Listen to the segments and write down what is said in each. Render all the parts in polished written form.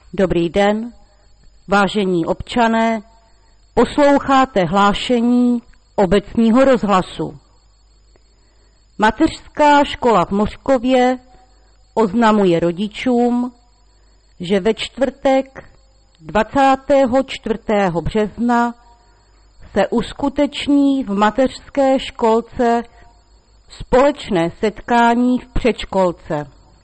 Dobrý den, vážení občané, posloucháte hlášení obecního rozhlasu. Mateřská škola v Mořkově oznamuje rodičům, že ve čtvrtek 24. března se uskuteční v mateřské školce společné setkání v předškolce.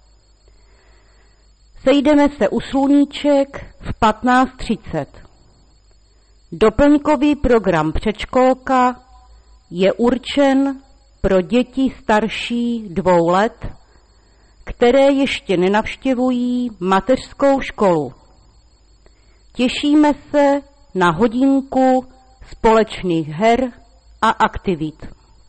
Sejdeme se u Sluníček v 15:30. Doplňkový program předškolka je určen pro děti starší 2 let, které ještě nenavštěvují mateřskou školu. Těšíme se na hodinku společných her a aktivit.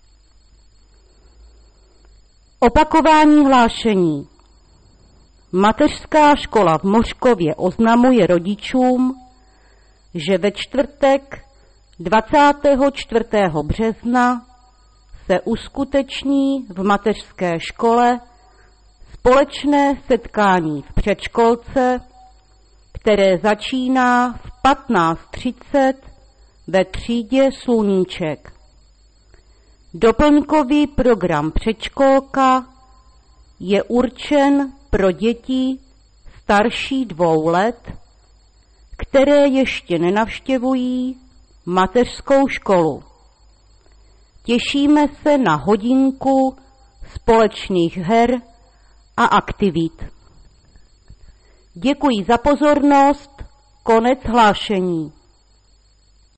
Opakování hlášení. Mateřská škola v Mořkově oznamuje rodičům, že ve čtvrtek 24. března se uskuteční v mateřské škole společné setkání v předškolce, které začíná v 15:30 ve třídě Sluníček. Doplňkový program předškolka je určen pro děti starší 2 let, které ještě nenavštěvují mateřskou školu. Těšíme se na hodinku společných her a aktivit. Děkuji za pozornost, konec hlášení.